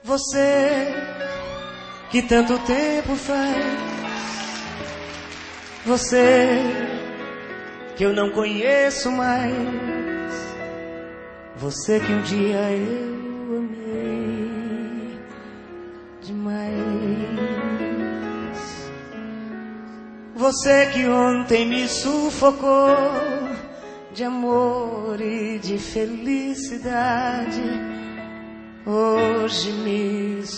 Você que tanto tempo faz, você que eu não conheço mais, você que um dia eu amei demais, você que ontem me sufocou de amor e de felicidade, hoje me